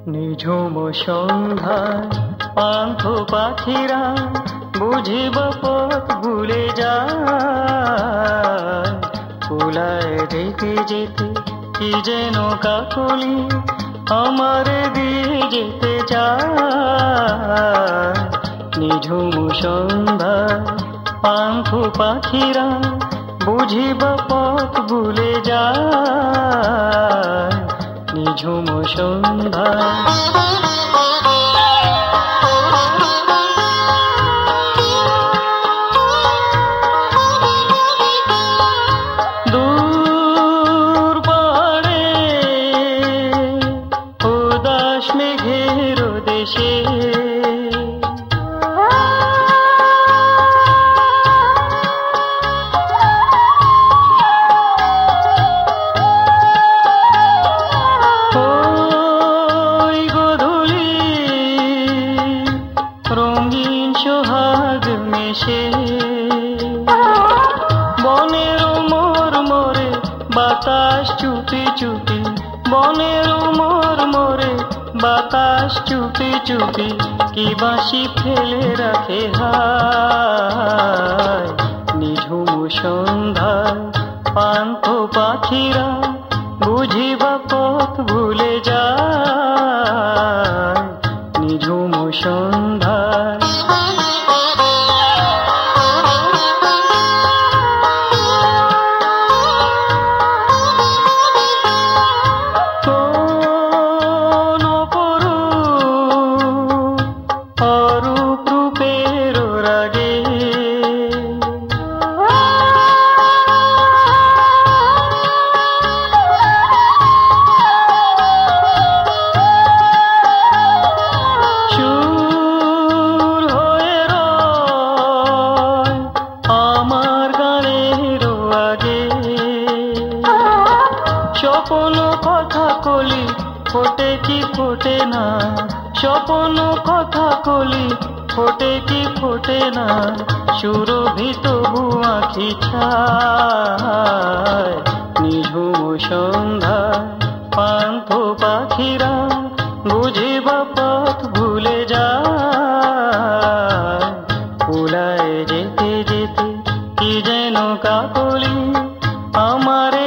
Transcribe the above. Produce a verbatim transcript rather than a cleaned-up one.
নিঝুম সন্ধ্যায় পান্থ পাখিরা বুঝিব পথ ভুলে যায়। কুলায় যেতে যেতে কি যেন কাকলি আমার দিয়ে যেতে চায়। নিঝুম সন্ধ্যায় পান্থ পাখিরা বুঝিব পথ ভুলে যায়। নিঝুম সন্ধ্যায় দূর পাড়ে উদাস মেঘের দেশে রঙিন সোহাগ মেশে বনের মোর মোরে বাতাস চুপি চুপি, বনের মোর মোরে বাতাস চুপি চুপি কি বাঁশি ফেলে রাখে হায়। নিঝুম সন্ধ্যায় পান্থ পাখিরা বুঝিবা পথ ভুলে যায়। নিঝুম সন্ধ্যায় কোন অপরূপ অরূপ রূপের রাগে সুর হয়ে রয় আমার গানের আগে। স্বপ্ন কথা কলি ফোটে কি ফোটে না, স্বপ্ন কথা কলি ফোটে কি ফোটে না, সুরভিত আঁখি ছায়। নিঝুম সন্ধ্যায় পান্থ পাখিরা বুঝিবা পথ ভুলে যায়। কুলায় যেতে যেতে কি যেন কাকলি আমার